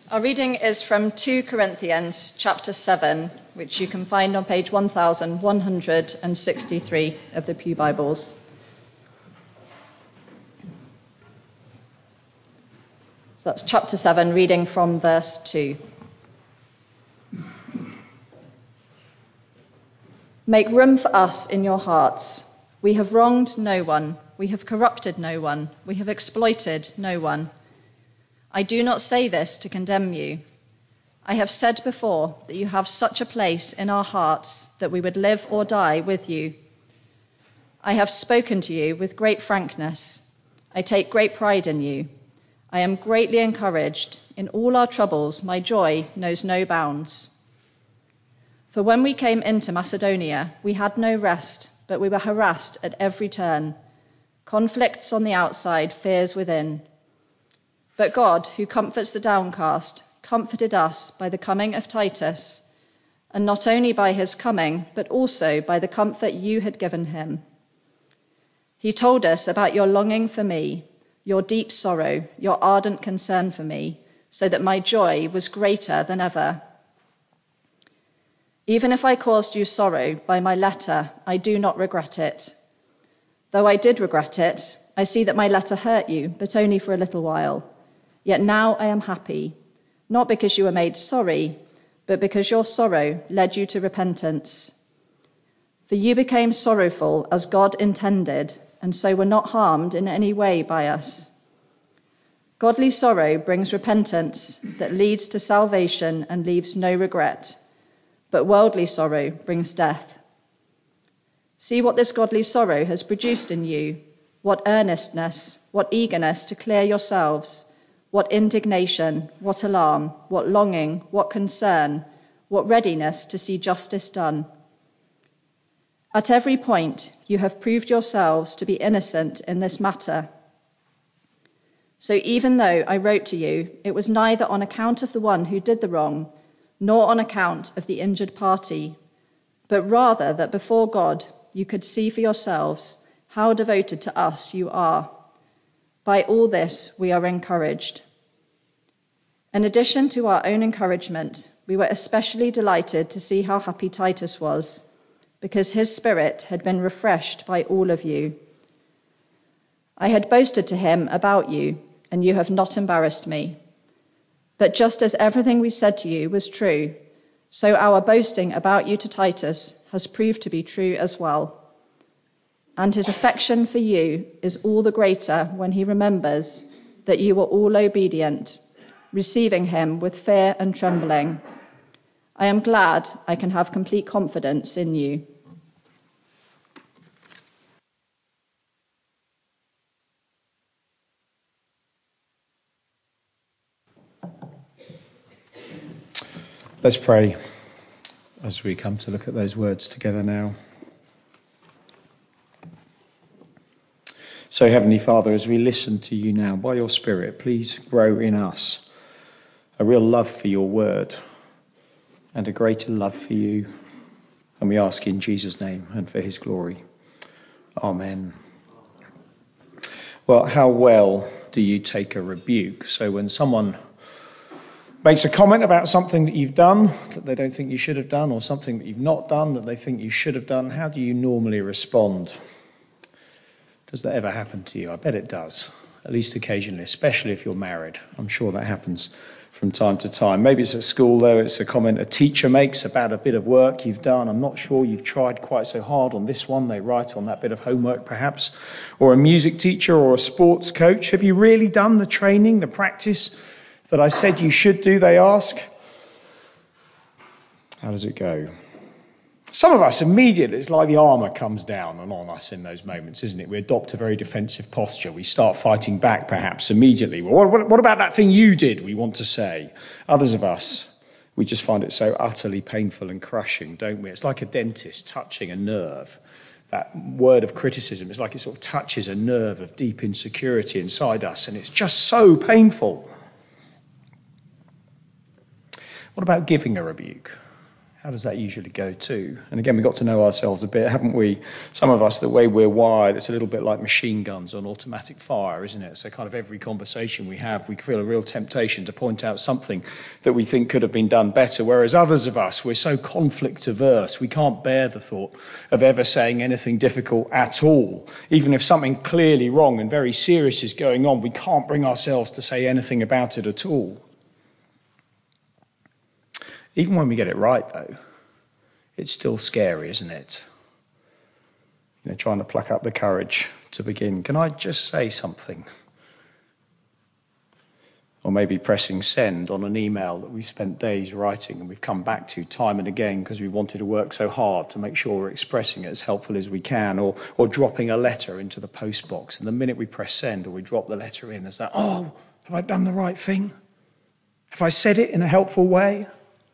Our reading is from 2 Corinthians chapter 7, which you can find on page 1163 of the Pew Bibles. So that's chapter 7, reading from verse 2. Make room for us in your hearts. We have wronged no one. We have corrupted no one. We have exploited no one. I do not say this to condemn you. I have said before that you have such a place in our hearts that we would live or die with you. I have spoken to you with great frankness. I take great pride in you. I am greatly encouraged. In all our troubles, my joy knows no bounds. For when we came into Macedonia, we had no rest, but we were harassed at every turn. Conflicts on the outside, fears within. But God, who comforts the downcast, comforted us by the coming of Titus, and not only by his coming, but also by the comfort you had given him. He told us about your longing for me, your deep sorrow, your ardent concern for me, so that my joy was greater than ever. Even if I caused you sorrow by my letter, I do not regret it. Though I did regret it, I see that my letter hurt you, but only for a little while. Yet now I am happy, not because you were made sorry, but because your sorrow led you to repentance. For you became sorrowful as God intended, and so were not harmed in any way by us. Godly sorrow brings repentance that leads to salvation and leaves no regret, but worldly sorrow brings death. See what this godly sorrow has produced in you, what earnestness, what eagerness to clear yourselves, what indignation, what alarm, what longing, what concern, what readiness to see justice done. At every point, you have proved yourselves to be innocent in this matter. So even though I wrote to you, it was neither on account of the one who did the wrong, nor on account of the injured party, but rather that before God you could see for yourselves how devoted to us you are. By all this we are encouraged. In addition to our own encouragement, we were especially delighted to see how happy Titus was, because his spirit had been refreshed by all of you. I had boasted to him about you, and you have not embarrassed me. But just as everything we said to you was true, so our boasting about you to Titus has proved to be true as well. And his affection for you is all the greater when he remembers that you were all obedient, receiving him with fear and trembling. I am glad I can have complete confidence in you. Let's pray as we come to look at those words together now. So, Heavenly Father, as we listen to you now, by your Spirit, please grow in us a real love for your word and a greater love for you. And we ask in Jesus' name and for his glory. Amen. Well, how well do you take a rebuke? So when someone makes a comment about something that you've done that they don't think you should have done, or something that you've not done that they think you should have done, how do you normally respond? Does that ever happen to you? I bet it does, at least occasionally, especially if you're married. I'm sure that happens from time to time. Maybe it's at school, though. It's a comment a teacher makes about a bit of work you've done. I'm not sure you've tried quite so hard on this one. They write on that bit of homework, perhaps. Or a music teacher or a sports coach. Have you really done the training, the practice that I said you should do, they ask? How does it go? Some of us immediately, it's like the armour comes down and on us in those moments, isn't it? We adopt a very defensive posture. We start fighting back, perhaps, immediately. Well, what about that thing you did, we want to say? Others of us, we just find it so utterly painful and crushing, don't we? It's like a dentist touching a nerve. That word of criticism, it's like it sort of touches a nerve of deep insecurity inside us, and it's just so painful. What about giving a rebuke? How does that usually go too? And again, we got to know ourselves a bit, haven't we? Some of us, the way we're wired, it's a little bit like machine guns on automatic fire, isn't it? So kind of every conversation we have, we feel a real temptation to point out something that we think could have been done better, whereas others of us, we're so conflict averse, we can't bear the thought of ever saying anything difficult at all. Even if something clearly wrong and very serious is going on, we can't bring ourselves to say anything about it at all. Even when we get it right, though, it's still scary, isn't it? Trying to pluck up the courage to begin. Can I just say something? Or maybe pressing send on an email that we spent days writing and we've come back to time and again because we wanted to work so hard to make sure we're expressing it as helpful as we can, or dropping a letter into the post box. And the minute we press send or we drop the letter in, there's that, oh, have I done the right thing? Have I said it in a helpful way?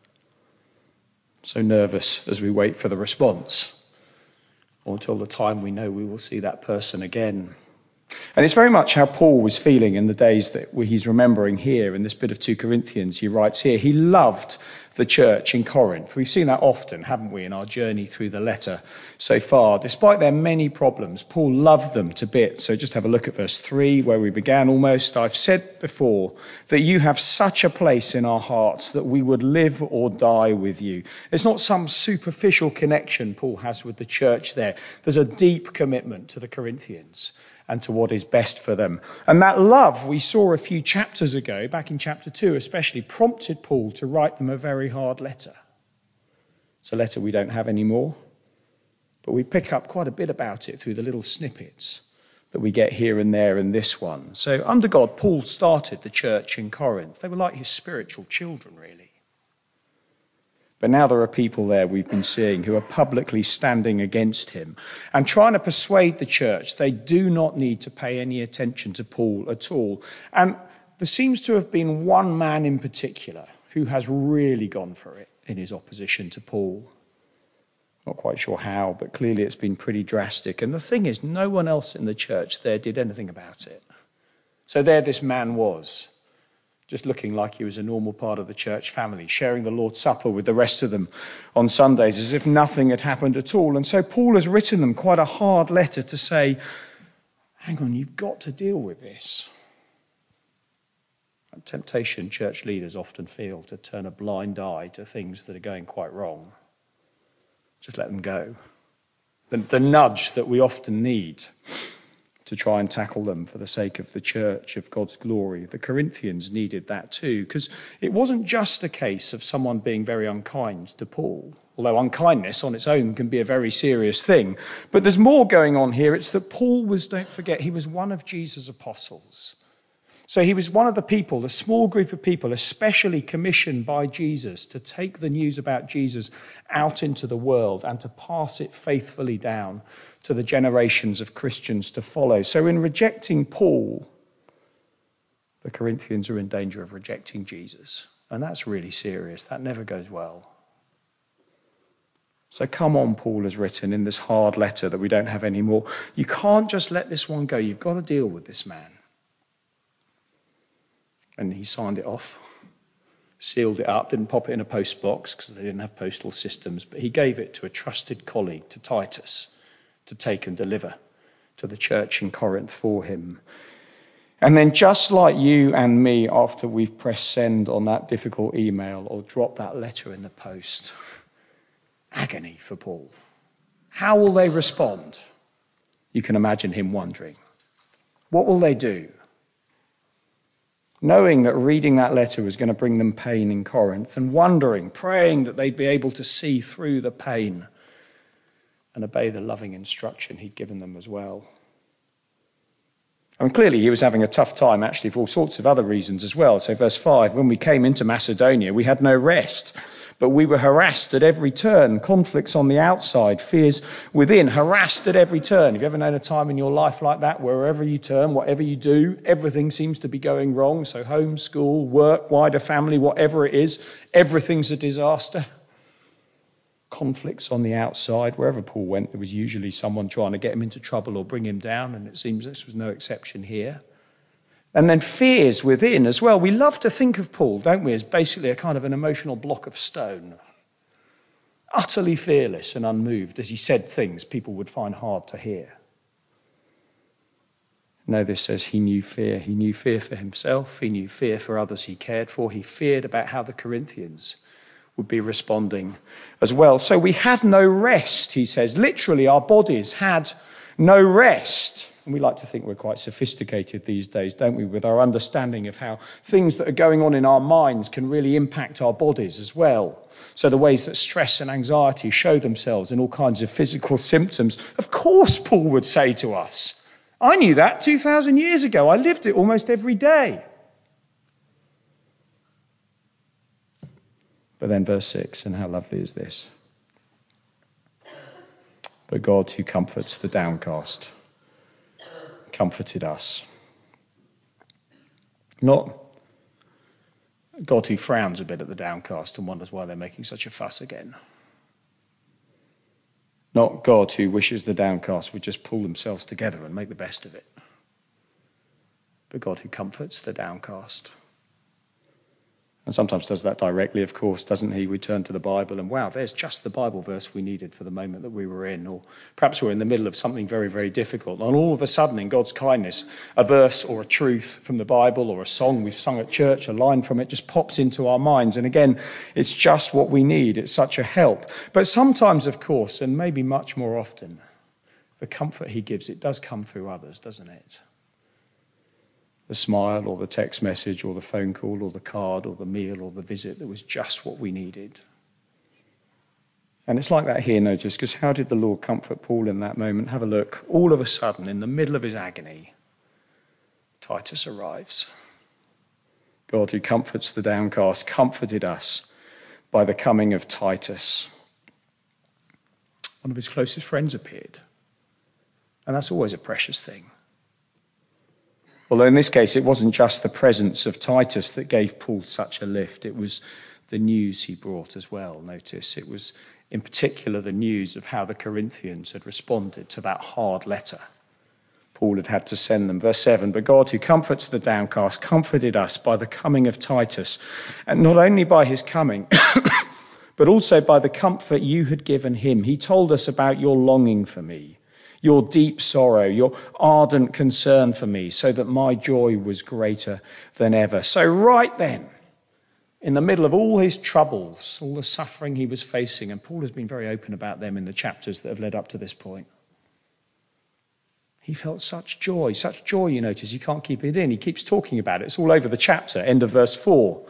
So nervous as we wait for the response, or until the time we know we will see that person again. And it's very much how Paul was feeling in the days that he's remembering here in this bit of 2 Corinthians. He writes here, he loved the church in Corinth. We've seen that often, haven't we, in our journey through the letter so far. Despite their many problems, Paul loved them to bits. So just have a look at verse 3, where we began almost. I've said before that you have such a place in our hearts that we would live or die with you. It's not some superficial connection Paul has with the church there. There's a deep commitment to the Corinthians and to what is best for them. And that love we saw a few chapters ago, back in chapter 2 especially, prompted Paul to write them a very hard letter. It's a letter we don't have anymore, but we pick up quite a bit about it through the little snippets that we get here and there in this one. So under God, Paul started the church in Corinth. They were like his spiritual children, really. But now there are people there we've been seeing who are publicly standing against him and trying to persuade the church they do not need to pay any attention to Paul at all. And there seems to have been one man in particular who has really gone for it in his opposition to Paul. Not quite sure how, but clearly it's been pretty drastic. And the thing is, no one else in the church there did anything about it. So there this man was, just looking like he was a normal part of the church family, sharing the Lord's Supper with the rest of them on Sundays as if nothing had happened at all. And so Paul has written them quite a hard letter to say, hang on, you've got to deal with this. And temptation church leaders often feel to turn a blind eye to things that are going quite wrong. Just let them go. The nudge that we often need to try and tackle them for the sake of the church, of God's glory. The Corinthians needed that too, because it wasn't just a case of someone being very unkind to Paul, although unkindness on its own can be a very serious thing. But there's more going on here. It's that Paul was, don't forget, he was one of Jesus' apostles. So he was one of the people, a small group of people, especially commissioned by Jesus to take the news about Jesus out into the world and to pass it faithfully down to the generations of Christians to follow. So in rejecting Paul, the Corinthians are in danger of rejecting Jesus. And that's really serious. That never goes well. So come on, Paul has written in this hard letter that we don't have anymore. You can't just let this one go. You've got to deal with this man. And he signed it off, sealed it up, didn't pop it in a post box because they didn't have postal systems, but he gave it to a trusted colleague, to Titus, to take and deliver to the church in Corinth for him. And then just like you and me, after we've pressed send on that difficult email or dropped that letter in the post, agony for Paul. How will they respond? You can imagine him wondering. What will they do? Knowing that reading that letter was going to bring them pain in Corinth, and wondering, praying that they'd be able to see through the pain and obey the loving instruction he'd given them as well. I mean, clearly he was having a tough time actually for all sorts of other reasons as well. So verse 5, when we came into Macedonia, we had no rest, but we were harassed at every turn, conflicts on the outside, fears within, harassed at every turn. Have you ever known a time in your life like that, where wherever you turn, whatever you do, everything seems to be going wrong? So home, school, work, wider family, whatever it is, everything's a disaster. Conflicts on the outside. Wherever Paul went, there was usually someone trying to get him into trouble or bring him down, and it seems this was no exception here. And then fears within as well. We love to think of Paul, don't we, as basically a kind of an emotional block of stone. utterly fearless and unmoved as he said things people would find hard to hear. No, this says he knew fear. He knew fear for himself. He knew fear for others he cared for. He feared about how the Corinthians would be responding as well. So we had no rest, he says. Literally, our bodies had no rest. And we like to think we're quite sophisticated these days, don't we, with our understanding of how things that are going on in our minds can really impact our bodies as well. So the ways that stress and anxiety show themselves in all kinds of physical symptoms. Of course, Paul would say to us, I knew that 2,000 years ago. I lived it almost every day. But then verse 6, and how lovely is this? But God who comforts the downcast comforted us. Not God who frowns a bit at the downcast and wonders why they're making such a fuss again. Not God who wishes the downcast would just pull themselves together and make the best of it. But God who comforts the downcast. And sometimes does that directly, of course, doesn't he? We turn to the Bible and wow, there's just the Bible verse we needed for the moment that we were in. Or perhaps we're in the middle of something very, very difficult. And all of a sudden, in God's kindness, a verse or a truth from the Bible or a song we've sung at church, a line from it just pops into our minds. And again, it's just what we need. It's such a help. But sometimes, of course, and maybe much more often, the comfort he gives, it does come through others, doesn't it? The smile or the text message or the phone call or the card or the meal or the visit that was just what we needed. And it's like that here, notice, because how did the Lord comfort Paul in that moment? Have a look. All of a sudden, in the middle of his agony, Titus arrives. God who comforts the downcast comforted us by the coming of Titus. One of his closest friends appeared. And that's always a precious thing. Although in this case, it wasn't just the presence of Titus that gave Paul such a lift. It was the news he brought as well, notice. It was in particular the news of how the Corinthians had responded to that hard letter Paul had had to send them. Verse 7, but God who comforts the downcast comforted us by the coming of Titus. And not only by his coming, but also by the comfort you had given him. He told us about your longing for me, your deep sorrow, your ardent concern for me, so that my joy was greater than ever. So right then, in the middle of all his troubles, all the suffering he was facing, and Paul has been very open about them in the chapters that have led up to this point, he felt such joy, you notice, he can't keep it in. He keeps talking about it. It's all over the chapter, end of verse 4.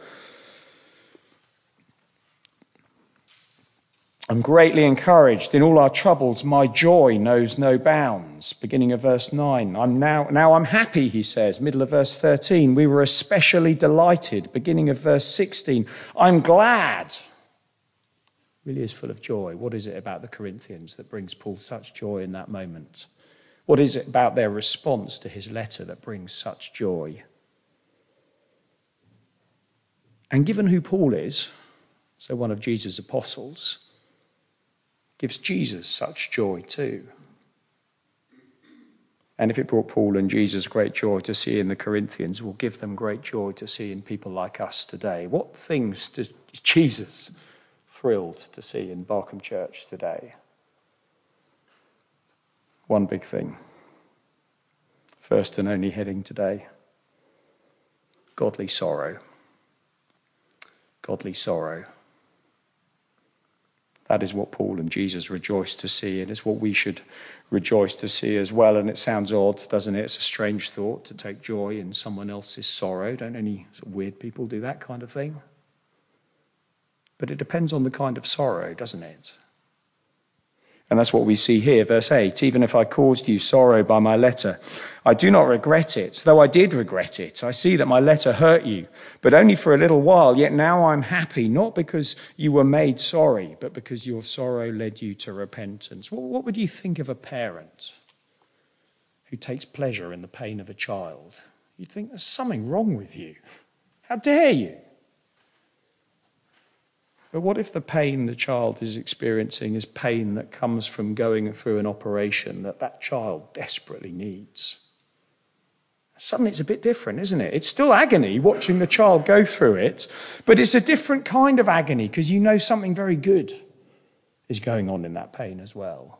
I'm greatly encouraged in all our troubles. My joy knows no bounds. Beginning of verse 9. Now I'm happy, he says. Middle of verse 13. We were especially delighted. Beginning of verse 16. I'm glad. Really is full of joy. What is it about the Corinthians that brings Paul such joy in that moment? What is it about their response to his letter that brings such joy? And given who Paul is, so one of Jesus' apostles, gives Jesus such joy too. And if it brought Paul and Jesus great joy to see in the Corinthians, it will give them great joy to see in people like us today. What things does Jesus thrilled to see in Barkham Church today? One big thing. First and only heading today. Godly sorrow. Godly sorrow. That is what Paul and Jesus rejoiced to see, and it's what we should rejoice to see as well. And it sounds odd, doesn't it? It's a strange thought to take joy in someone else's sorrow. Don't any sort of weird people do that kind of thing? But it depends on the kind of sorrow, doesn't it? And that's what we see here, verse 8. Even if I caused you sorrow by my letter, I do not regret it, though I did regret it. I see that my letter hurt you, but only for a little while. Yet now I'm happy, not because you were made sorry, but because your sorrow led you to repentance. What would you think of a parent who takes pleasure in the pain of a child? You'd think there's something wrong with you. How dare you? But what if the pain the child is experiencing is pain that comes from going through an operation that child desperately needs? Suddenly it's a bit different, isn't it? It's still agony watching the child go through it, but it's a different kind of agony because you know something very good is going on in that pain as well.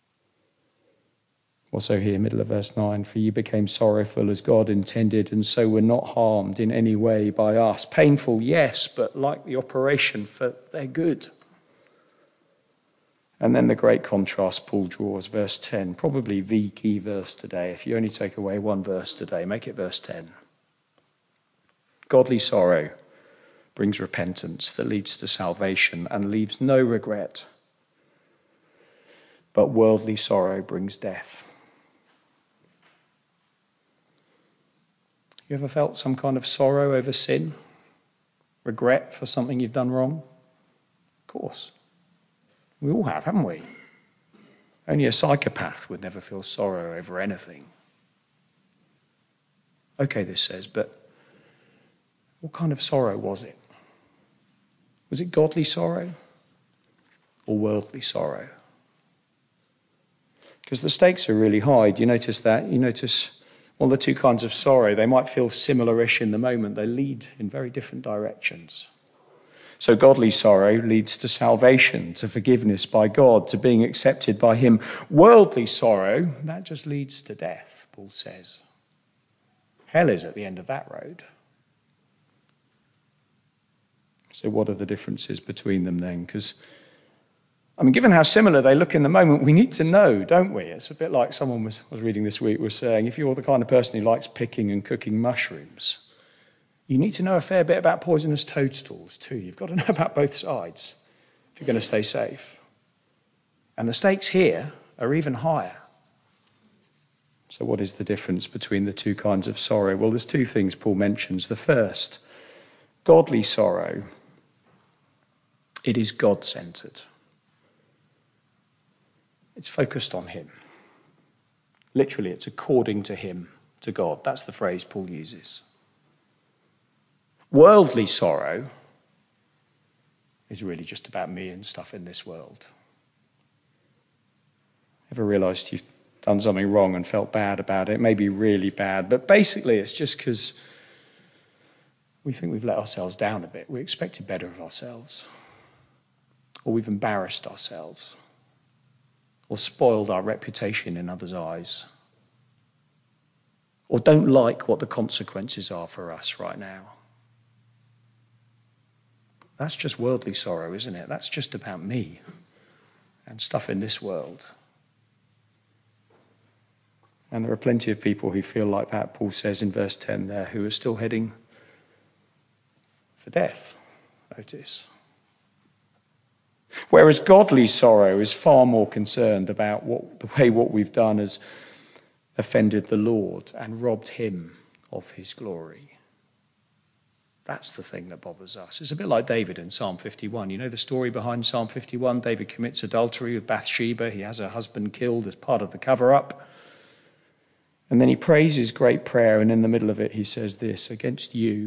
Also here, middle of verse 9, for you became sorrowful as God intended, and so were not harmed in any way by us. Painful, yes, but like the operation, for their good. And then the great contrast Paul draws, verse 10, probably the key verse today. If you only take away one verse today, make it verse 10. Godly sorrow brings repentance that leads to salvation and leaves no regret. But worldly sorrow brings death. You ever felt some kind of sorrow over sin? Regret for something you've done wrong? Of course. We all have, haven't we? Only a psychopath would never feel sorrow over anything. Okay, this says, but what kind of sorrow was it? Was it godly sorrow or worldly sorrow? Because the stakes are really high. Do you notice that? You notice all the two kinds of sorrow. They might feel similar-ish in the moment. They lead in very different directions. So godly sorrow leads to salvation, to forgiveness by God, to being accepted by him. Worldly sorrow, that just leads to death, Paul says. Hell is at the end of that road. So what are the differences between them then? Because, given how similar they look in the moment, we need to know, don't we? It's a bit like someone was reading this week was saying, if you're the kind of person who likes picking and cooking mushrooms, you need to know a fair bit about poisonous toadstools too. You've got to know about both sides if you're going to stay safe. And the stakes here are even higher. So what is the difference between the two kinds of sorrow? Well, there's two things Paul mentions. The first, godly sorrow, it is God-centered. It's focused on him. Literally, it's according to him, to God. That's the phrase Paul uses. Worldly sorrow is really just about me and stuff in this world. Ever realised you've done something wrong and felt bad about it? Maybe really bad, but basically it's just because we think we've let ourselves down a bit. We expected better of ourselves. Or we've embarrassed ourselves. Or spoiled our reputation in others' eyes. Or don't like what the consequences are for us right now. That's just worldly sorrow, isn't it? That's just about me and stuff in this world. And there are plenty of people who feel like that, Paul says in verse 10 there, who are still heading for death, notice. Whereas godly sorrow is far more concerned about the way what we've done has offended the Lord and robbed him of his glory. That's the thing that bothers us. It's a bit like David in Psalm 51. You know the story behind Psalm 51? David commits adultery with Bathsheba. He has her husband killed as part of the cover-up. And then he prays his great prayer, and in the middle of it he says this, against you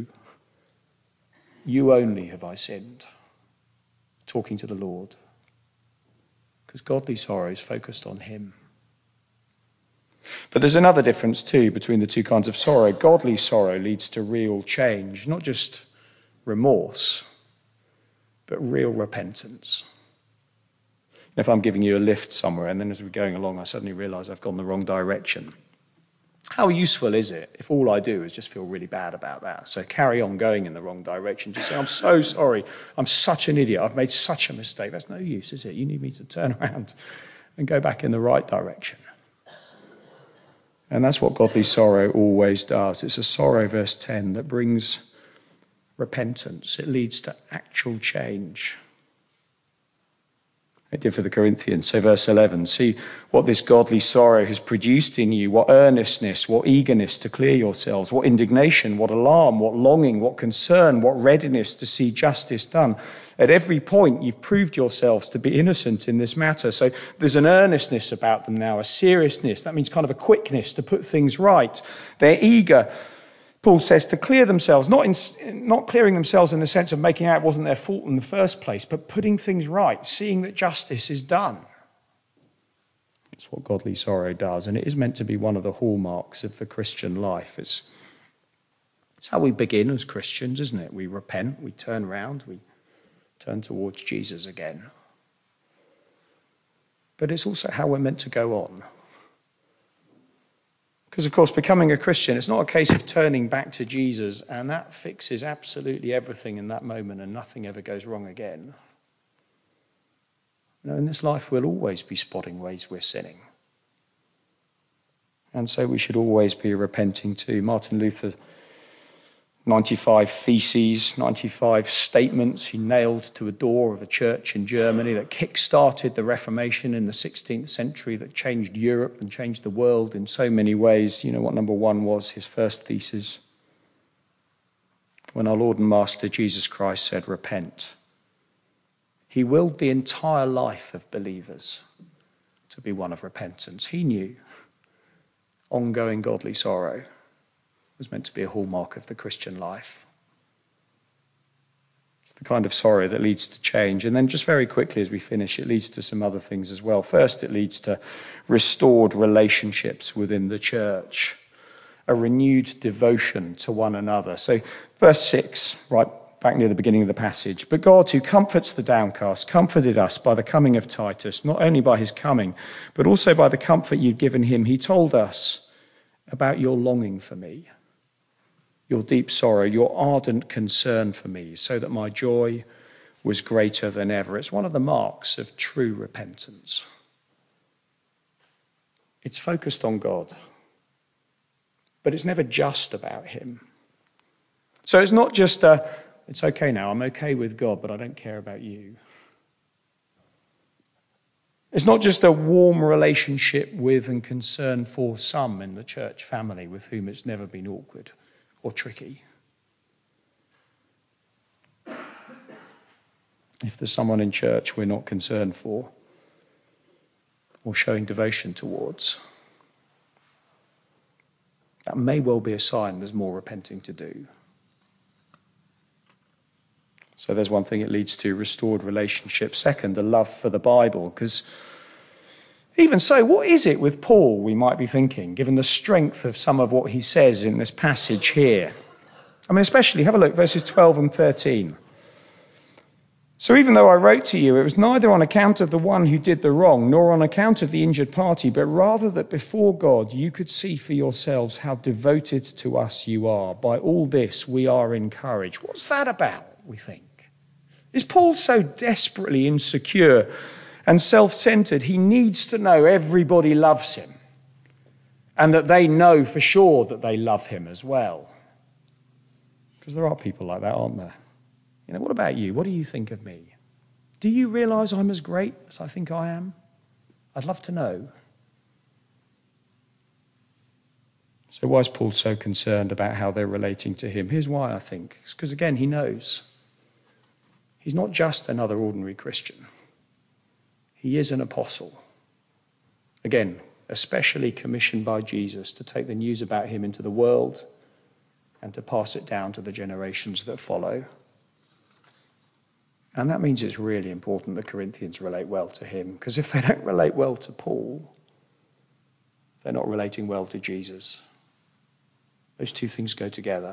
only have I sinned. Talking to the Lord. Because godly sorrow is focused on him. But there's another difference too between the two kinds of sorrow. Godly sorrow leads to real change, not just remorse, but real repentance. If I'm giving you a lift somewhere and then as we're going along I suddenly realise I've gone the wrong direction, how useful is it if all I do is just feel really bad about that? So carry on going in the wrong direction. Just say, I'm so sorry. I'm such an idiot. I've made such a mistake. That's no use, is it? You need me to turn around and go back in the right direction. And that's what godly sorrow always does. It's a sorrow, verse 10, that brings repentance. It leads to actual change. It did for the Corinthians. So verse 11, see what this godly sorrow has produced in you, what earnestness, what eagerness to clear yourselves, what indignation, what alarm, what longing, what concern, what readiness to see justice done. At every point, you've proved yourselves to be innocent in this matter. So there's an earnestness about them now, a seriousness. That means kind of a quickness to put things right. They're eager, Paul says, to clear themselves, not clearing themselves in the sense of making out it wasn't their fault in the first place, but putting things right, seeing that justice is done. That's what godly sorrow does, and it is meant to be one of the hallmarks of the Christian life. It's how we begin as Christians, isn't it? We repent, we turn around, we turn towards Jesus again. but it's also how we're meant to go on. Because, of course, becoming a Christian, it's not a case of turning back to Jesus and that fixes absolutely everything in that moment and nothing ever goes wrong again. You know, in this life, we'll always be spotting ways we're sinning. And so we should always be repenting too. Martin Luther, 95 theses, 95 statements he nailed to a door of a church in Germany that kick-started the Reformation in the 16th century, that changed Europe and changed the world in so many ways. You know what number one was, his first thesis? When our Lord and Master Jesus Christ said, repent, he willed the entire life of believers to be one of repentance. He knew ongoing godly sorrow was meant to be a hallmark of the Christian life. It's the kind of sorrow that leads to change. And then just very quickly as we finish, it leads to some other things as well. First, it leads to restored relationships within the church, a renewed devotion to one another. So verse 6, right back near the beginning of the passage. But God, who comforts the downcast, comforted us by the coming of Titus, not only by his coming, but also by the comfort you'd given him. He told us about your longing for me, your deep sorrow, your ardent concern for me, so that my joy was greater than ever. It's one of the marks of true repentance. It's focused on God, but it's never just about him. So it's not just it's okay now, I'm okay with God, but I don't care about you. It's not just a warm relationship with and concern for some in the church family with whom it's never been awkward or tricky. If there's someone in church we're not concerned for or showing devotion towards, that may well be a sign there's more repenting to do. So there's one thing it leads to, restored relationships. Second, a love for the Bible. Because even so, what is it with Paul, we might be thinking, given the strength of some of what he says in this passage here? I mean, especially, have a look, verses 12 and 13. So even though I wrote to you, it was neither on account of the one who did the wrong, nor on account of the injured party, but rather that before God you could see for yourselves how devoted to us you are. By all this we are encouraged. What's that about, we think? Is Paul so desperately insecure and self-centered he needs to know everybody loves him and that they know for sure that they love him as well? Because there are people like that, aren't there? You know, what about you? What do you think of me? Do you realise I'm as great as I think I am? I'd love to know. So why is Paul so concerned about how they're relating to him? Here's why, I think. It's because, again, he knows he's not just another ordinary Christian. He is an apostle. Again, especially commissioned by Jesus to take the news about him into the world and to pass it down to the generations that follow. And that means it's really important the Corinthians relate well to him, because if they don't relate well to Paul, they're not relating well to Jesus. Those two things go together.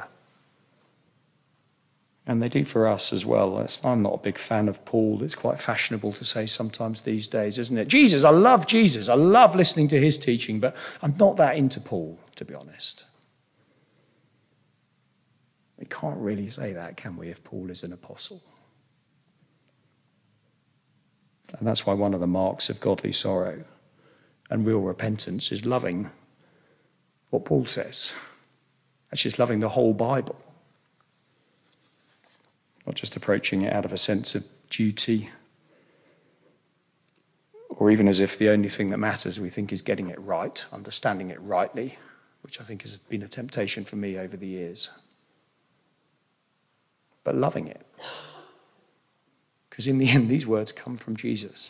And they do for us as well. I'm not a big fan of Paul. It's quite fashionable to say sometimes these days, isn't it? Jesus, I love Jesus. I love listening to his teaching, but I'm not that into Paul, to be honest. We can't really say that, can we, if Paul is an apostle? And that's why one of the marks of godly sorrow and real repentance is loving what Paul says. Actually, it's loving the whole Bible. Not just approaching it out of a sense of duty, or even as if the only thing that matters we think is getting it right, understanding it rightly, which I think has been a temptation for me over the years. But loving it. Because in the end, these words come from Jesus.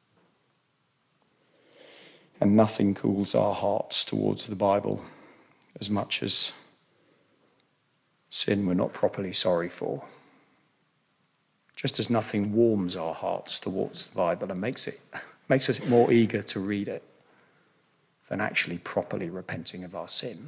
And nothing cools our hearts towards the Bible as much as sin we're not properly sorry for. Just as nothing warms our hearts towards the Bible and makes us more eager to read it than actually properly repenting of our sin.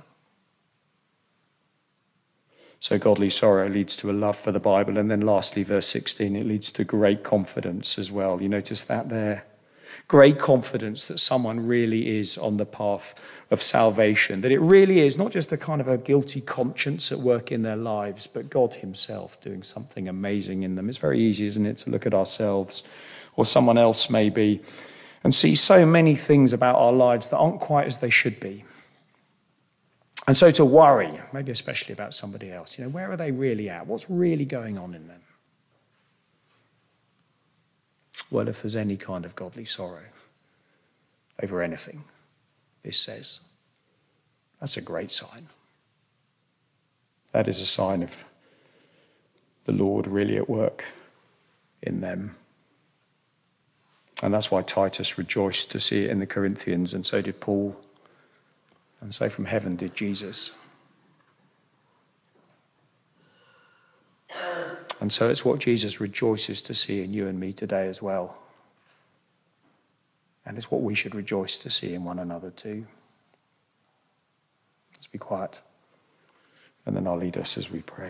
So godly sorrow leads to a love for the Bible. And then lastly, verse 16, it leads to great confidence as well. You notice that there? great confidence that someone really is on the path of salvation, that it really is not just a kind of a guilty conscience at work in their lives, but God himself doing something amazing in them. It's very easy, isn't it, to look at ourselves or someone else maybe and see so many things about our lives that aren't quite as they should be. And so to worry, maybe especially about somebody else, where are they really at? What's really going on in them? Well, if there's any kind of godly sorrow over anything, this says, that's a great sign. That is a sign of the Lord really at work in them. And that's why Titus rejoiced to see it in the Corinthians, and so did Paul. And so from heaven did Jesus. And so it's what Jesus rejoices to see in you and me today as well. And it's what we should rejoice to see in one another too. Let's be quiet. And then I'll lead us as we pray.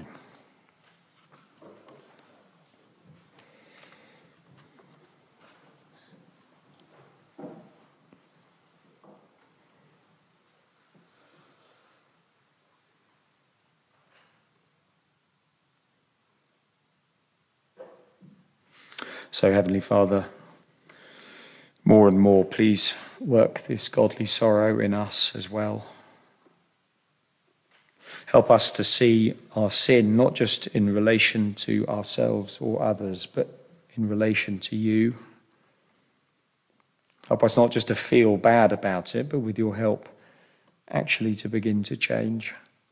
So, Heavenly Father, more and more, please work this godly sorrow in us as well. Help us to see our sin not just in relation to ourselves or others, but in relation to you. Help us not just to feel bad about it, but with your help, actually to begin to change.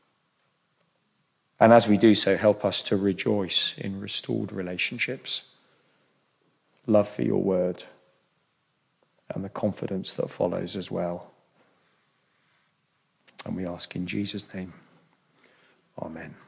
And as we do so, help us to rejoice in restored relationships, love for your word, and the confidence that follows as well. And we ask in Jesus' name, amen.